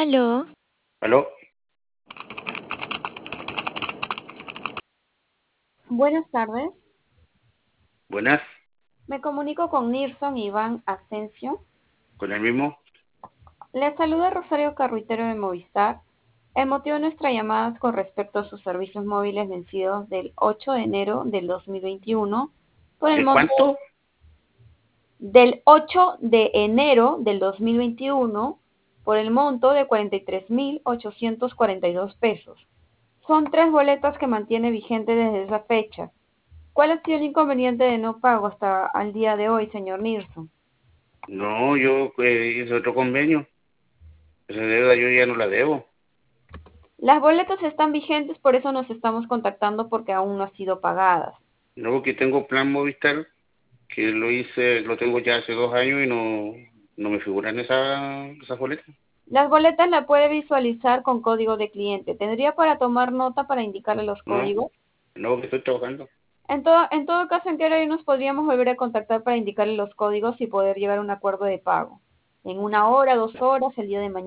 Aló, ¿Aló? Buenas tardes, Buenas, me comunico con Nilson Iván Asensio. ¿con el mismo? Le saluda Rosario Carruitero de Movistar. El motivo de nuestra llamada es con respecto a sus servicios móviles vencidos del 8 de enero del 2021 por el ¿De monto cuánto? del 8 de enero del 2021 por el monto de 43.842 pesos. Son 3 boletas que mantiene vigente desde esa fecha. ¿Cuál ha sido el inconveniente de no pago hasta el día de hoy, señor Nilsson? No, yo hice otro convenio. Esa deuda yo ya no la debo. Las boletas están vigentes, por eso nos estamos contactando porque aún no han sido pagadas. No, porque tengo plan Movistar, que lo tengo ya hace 2 años y no me figuran esas boletas. Las boletas la puede visualizar con código de cliente. ¿Tendría para tomar nota para indicarle los No, códigos? no, que estoy trabajando. En todo caso, ¿en qué horario nos podríamos volver a contactar para indicarle los códigos y poder llegar a un acuerdo de pago? ¿En 1 hora, 2 horas, el día de mañana?